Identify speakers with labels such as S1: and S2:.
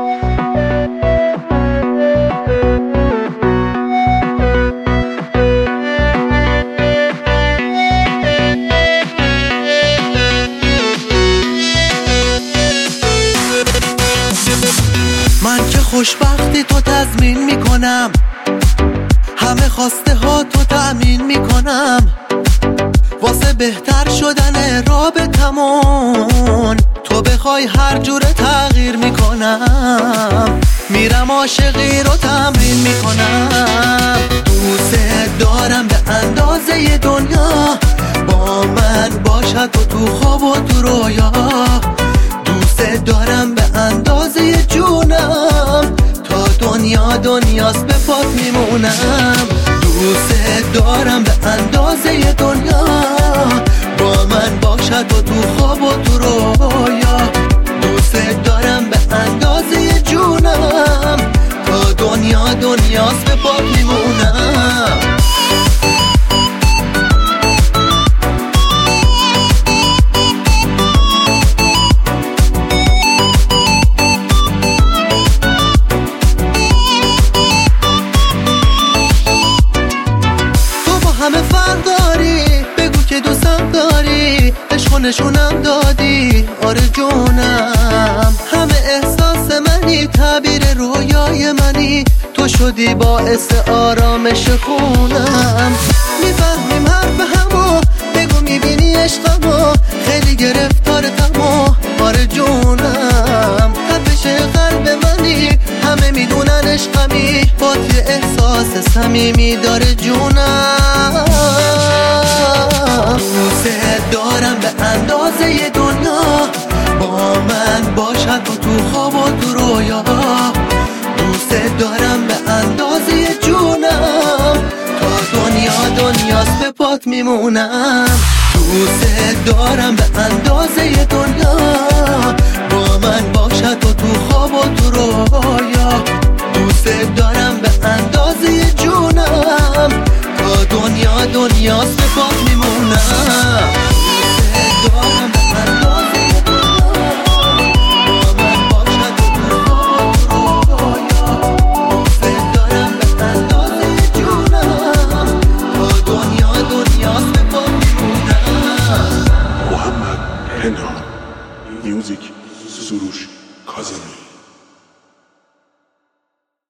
S1: من که خوشبختی تو تضمین میکنم، همه خواسته ها تو تأمین میکنم، واسه بهتر شدن رابطمون تو بخوای هر جوره تغییر میکنم، میرم عاشقی رو تمرین میکنم. دوست دارم به اندازه دنیا، با من باشد تو خواب و تو رویا. دوست دارم به اندازه جونم، تا دنیا دنیاست به پات میمونم. دوست دارم به اندازه دنیا، با من باشد و تو خواب و تو رویا. دوست دارم به اندازه جونم، تا دنیا دنیاست به پات میمونم. همه فرق داری، بگو که دوستم داری، عشق نشونم دادی، آره جونم. همه احساس منی، تعبیر رویای منی، تو شدی باعث آرامش خونم. میفهمیم حرف همو، بگو میبینی عشقمو، خیلی گرفتارتمو، آره جونم. تپش قلب منی، همه میدونن عشقمی، با یه احساس صمیمی داره جونم. دوست دارم به اندازه دنیا، با من باشد و تو خواب و تو رویا. دوست دارم به اندازه جونم، تا دنیا دنیاست به پات میمونم. دوست دارم به اندازه دنیا، با من باشد و تو خواب و تو رویا. دوست دارم به اندازه جونم، تا دنیا دنیاست به پات میمونم.